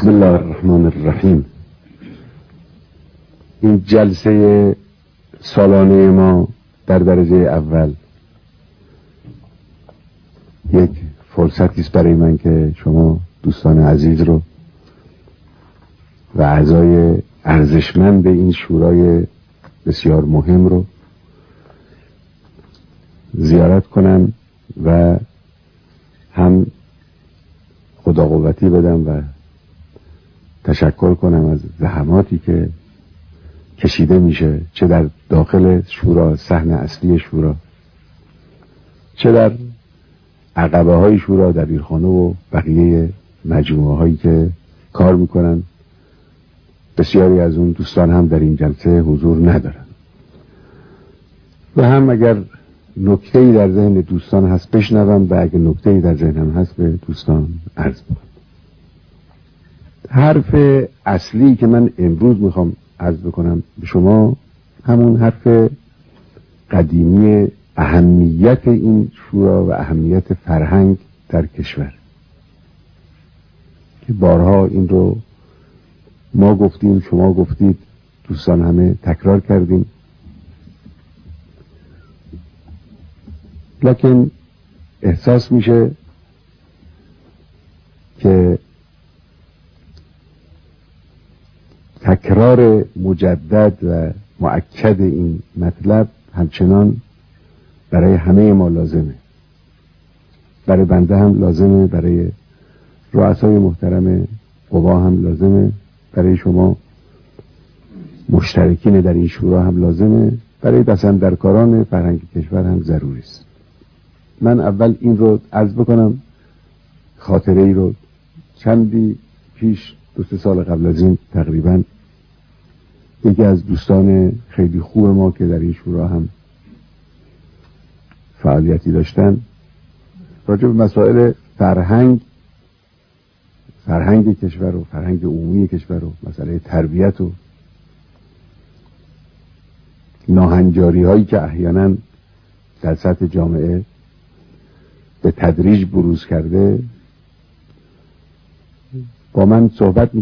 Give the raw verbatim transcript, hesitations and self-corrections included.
بسم الله الرحمن الرحیم. این جلسه سالانه ما در درجه اول یک فرصتی است برای من که شما دوستان عزیز رو و اعضای ارزشمند این شورای بسیار مهم رو زیارت کنم و هم خدا قوتی بدم و تشکر کنم از زحماتی که کشیده میشه، چه در داخل شورا، صحن اصلی شورا، چه در عقبه های شورا، دبیرخانه و بقیه مجموعه هایی که کار میکنن. بسیاری از اون دوستان هم در این جلسه حضور ندارن و هم اگر نکته‌ای در ذهن دوستان هست بشنوم و اگر نکته‌ای در ذهنم هست به دوستان عرض کنم. حرف اصلی که من امروز میخوام عرض بکنم به شما همون حرف قدیمی اهمیت این شورا و اهمیت فرهنگ در کشور که بارها این رو ما گفتیم، شما گفتید، دوستان همه تکرار کردیم، لکن احساس میشه که تکرار مجدد و مؤکد این مطلب همچنان برای همه ما لازمه، برای بنده هم لازمه، برای رؤسای محترم قوا هم لازمه، برای شما مشترکین در این شورا هم لازمه، برای دستاندرکاران فرهنگ کشور هم ضروری است. من اول این رو عرض بکنم، خاطره ای رو چندی پیش دو سه سال قبل از این تقریبا یکی از دوستان خیلی خوب ما که در این شورا هم فعالیتی داشتن راجع به مسائل فرهنگ فرهنگ کشور و فرهنگ عمومی کشور و مسئله تربیت و ناهنجاری هایی که احیانا در سطح جامعه به تدریج بروز کرده با من صحبت